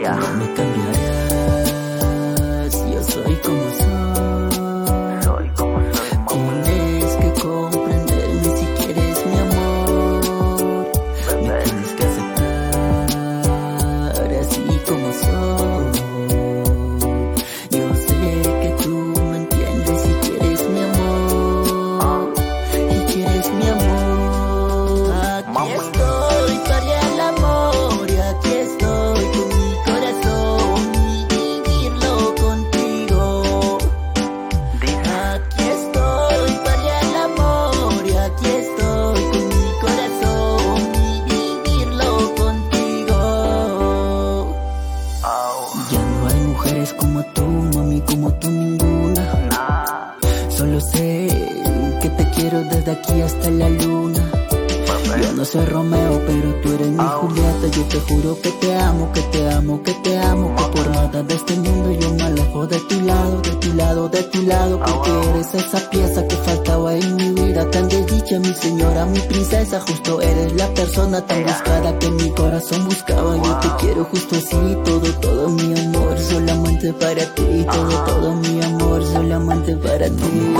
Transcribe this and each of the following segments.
ya. No me cambiarás, yo soy como soy. Soy como soy, mamá. Tienes que comprenderme si quieres mi amor. Me tienes que aceptar así como soy. Yo sé que tú me entiendes si quieres mi amor. Y quieres mi amor. Aquí estoy para el amor y aquí estoy con mi corazón y vivirlo contigo. Aquí estoy para el amor y aquí estoy con mi corazón y vivirlo contigo. Ya no hay mujeres como tú, mami, como tú ninguna. Solo sé que te quiero desde aquí hasta la luna. Yo no soy Romeo, pero tú eres mi Julieta. Yo te juro que te amo, que te amo, que te amo. Que por nada de este mundo yo me alejo de tu lado, de tu lado, de tu lado. Porque eres esa pieza que faltaba en mi vida. Tan desdicha, mi señora, mi princesa. Justo eres la persona tan buscada que mi corazón buscaba. Yo te quiero justo así, todo, todo mi amor solamente para ti. Todo, todo mi amor solamente para ti.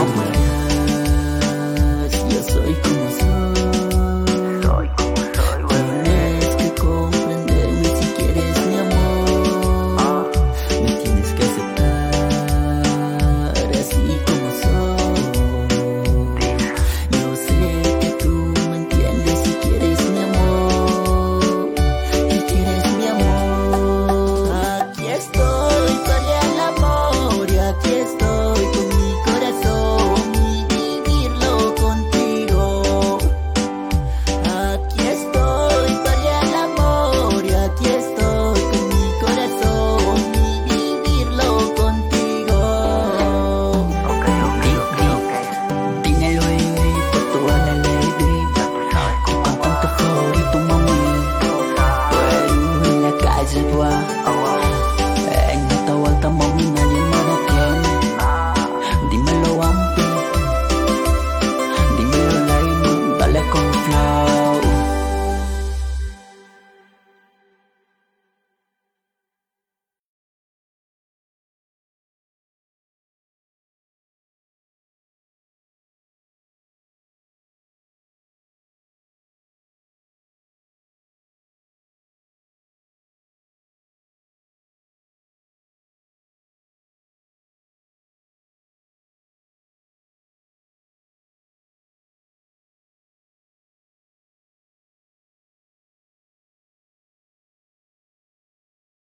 Yo soy como soy. Soy como soy, bebé. Tienes que comprenderme si quieres mi amor. Me tienes que aceptar así como soy. Yo sé que tú me entiendes si quieres mi amor. Y quieres mi amor. Aquí estoy para el amor y aquí estoy con mi corazón y vivirlo contigo. Aquí estoy para el amor y aquí estoy con mi corazón y vivirlo contigo. Ok. Dímelo, baby, por toda la lady. Ya tú sabes Tu cómo cantante favorito, mami. tú sabes. Bueno, en la calle, boy.